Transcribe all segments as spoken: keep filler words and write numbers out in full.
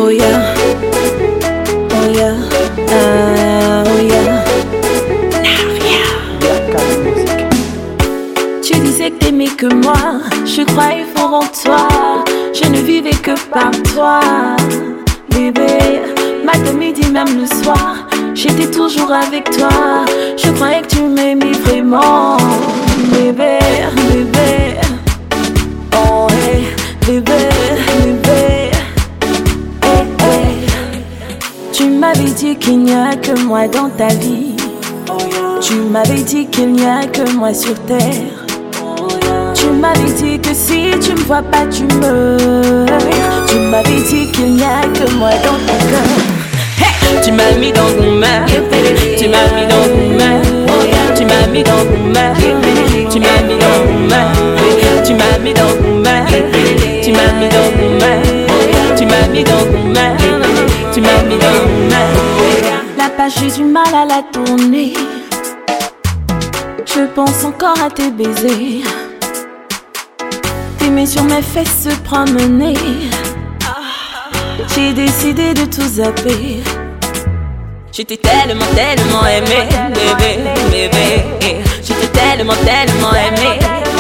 Oh yeah, oh yeah, ah, oh yeah. Tu disais que t'aimais que moi, je croyais fort en toi. Je ne vivais que par toi, bébé. Matin, midi, même le soir, j'étais toujours avec toi. Je croyais que tu m'aimais vraiment, bébé, bébé. Oh hey, bébé, bébé. Hey, hey. Tu m'avais dit qu'il n'y a que moi dans ta vie. Tu m'avais dit qu'il n'y a que moi sur terre. Tu m'avais dit que si tu me vois pas tu meurs. Tu m'avais dit qu'il n'y a que moi dans ton cœur. Hey! Tu m'as mis dans ton main. Tu m'as mis dans ton main. Tu m'as mis dans ton main. Tu m'as mis dans ton main. Tu m'as mis dans ton main. Tu m'as mis dans ton main. Tu m'as mis dans ton main. Tu m'as mis dans ton main. La page j'ai du mal à la tourner. Je pense encore à tes baisers. Tes mains sur mes fesses se promener. J'ai décidé de tout zapper. Je t'ai tellement, tellement aimé, bébé, bébé. Je t'ai tellement, tellement aimé.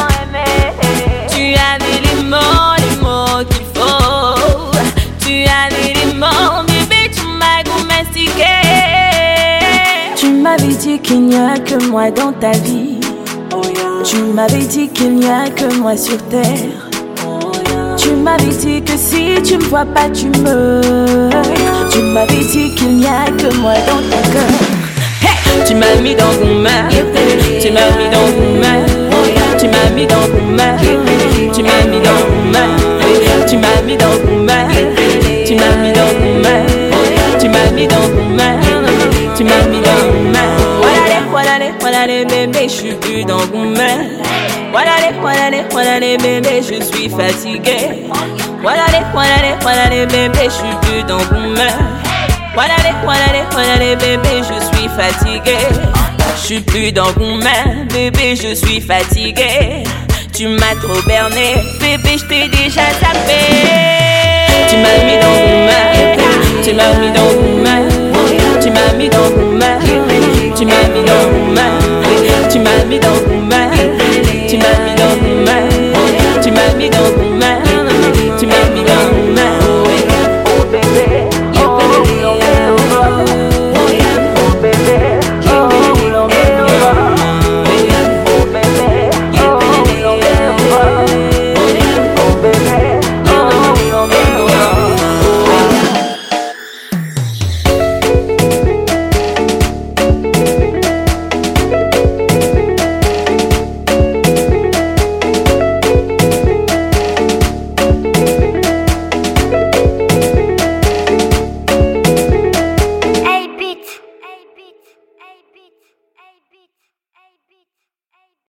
Tu avais les mots, les mots qu'il faut. Tu avais les mots, bébé, tu m'as domestiqué. Tu m'avais dit qu'il n'y a que moi dans ta vie. Tu m'avais dit qu'il n'y a que moi sur terre. Tu m'avais dit que si tu me vois pas tu meurs. Tu m'avais dit qu'il n'y a que moi dans ton cœur. Hey! Tu m'as mis dans ton main. Tu m'as mis dans ton main. Tu m'as mis dans ton main. Tu m'as mis dans ton main. Tu m'as mis dans ton main. Tu m'as mis dans ton main. Tu m'as mis dans ton main. Tu m'as mis dans ton main. Voilà les, voilà les, voilà les bébés, je suis plus dans ton main. Voilà les, voilà les, voilà les bébés, je suis fatigué. Voilà les, voilà les, voilà les bébés, je suis plus dans ton main. Voilà les, voilà les, voilà les bébés, je suis fatigué. Je suis plus dans ton main, bébé, je suis fatigué. Tu m'as trop berné, bébé, je t'ai déjà tapé. Tu m'as mis dans ton main, tu m'as mis dans ton main. Tu m'as mis dans ton main, tu m'as mis dans ton main. Tu m'as mis dans ton main.